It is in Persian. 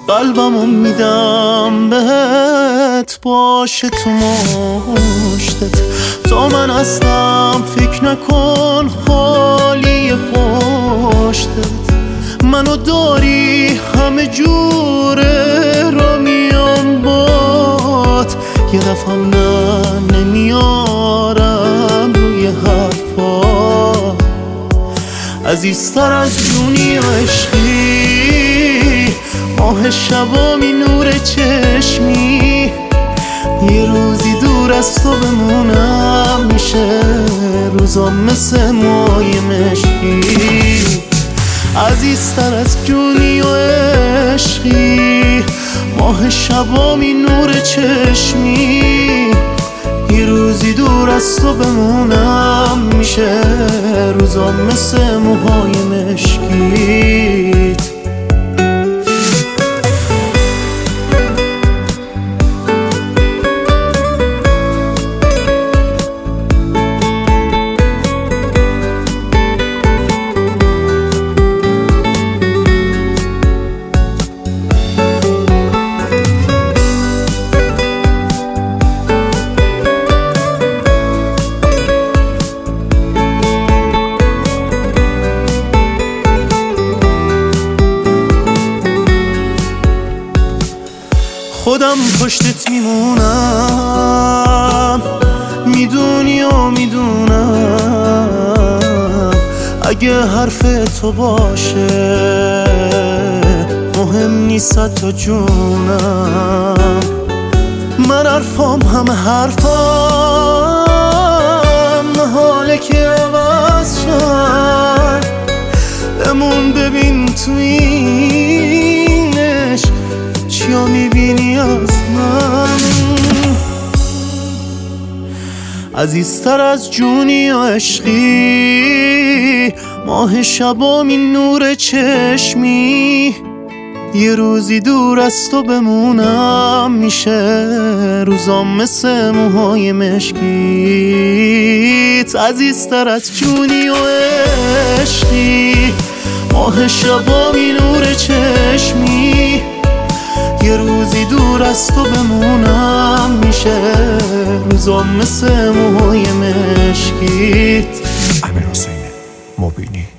قلبمو میدم بهت، باشه تو مشتت. تا من هستم فکر نکن خالی پشتت. منو داری همه جوره را میام بات، یه دفعم نه نمیارم روی حرفا. عزیزتر از جونی و عشقی، ماه شبامی نور چشمی. یه روزی دور از تو بمونم، میشه روزا مثل مای مشکی. عزیزتر از جونی و عشقی، ماه شبامی نور چشمی. یه روزی دور از تو بمونم، میشه روزا مثل موهای مشکیت. خودم پشتت میمونم، میدونی و میدونم. اگه حرف تو باشه مهم نیست تا جونم. من حرفام همه حرفام، حاله که عوض شد. بمون ببین تو اینش چیا میبینی از من. عزیزتر از جونی و عشقی، ماه شبامی نور چشمی. یه روزی دور از تو بمونم، میشه روزام مثل موهای مشکیت. عزیزتر از جونی و عشقی، ماه شبامی نور چشمی. یه روزی دور از تو بمونم، میشه روزام مثل موهای مشکیت. امیرحسین مبینی.